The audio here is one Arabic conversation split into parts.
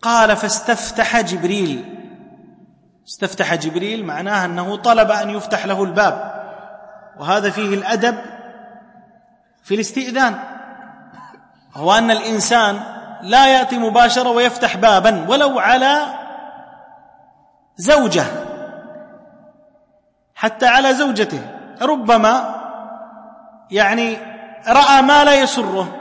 قال فاستفتح جبريل. استفتح جبريل معناها أنه طلب أن يفتح له الباب، وهذا فيه الأدب في الاستئذان، هو أن الإنسان لا يأتي مباشرة ويفتح بابا ولو على زوجة، حتى على زوجته، ربما رأى ما لا يسره،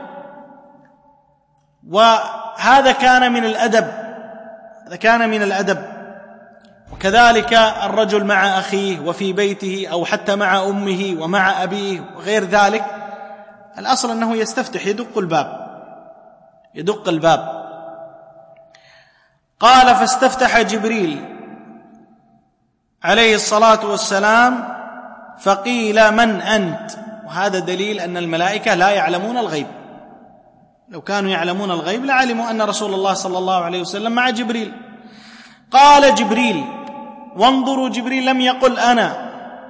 وهذا كان من الأدب، هذا كان من الأدب. وكذلك الرجل مع أخيه وفي بيته، أو حتى مع أمه ومع أبيه وغير ذلك، الأصل أنه يستفتح، يدق الباب. قال فاستفتح جبريل عليه الصلاة والسلام فقيل من أنت؟ وهذا دليل أن الملائكة لا يعلمون الغيب، لو كانوا يعلمون الغيب لعلموا أن رسول الله صلى الله عليه وسلم مع جبريل. قال جبريل، وانظروا جبريل لم يقل أنا،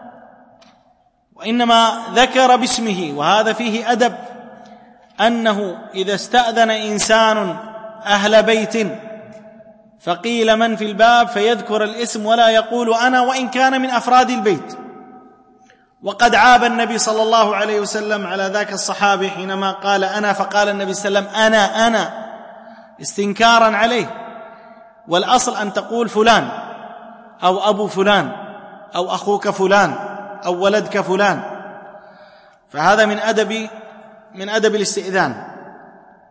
وإنما ذكر باسمه، وهذا فيه أدب، أنه إذا استأذن إنسان أهل بيت فقيل من في الباب فيذكر الاسم ولا يقول أنا، وإن كان من أفراد البيت. وقد عاب النبي صلى الله عليه وسلم على ذاك الصحابي حينما قال أنا، فقال النبي صلى الله عليه وسلم أنا استنكارا عليه، والأصل أن تقول فلان أو أبو فلان أو أخوك فلان أو ولدك فلان، فهذا من أدب الاستئذان.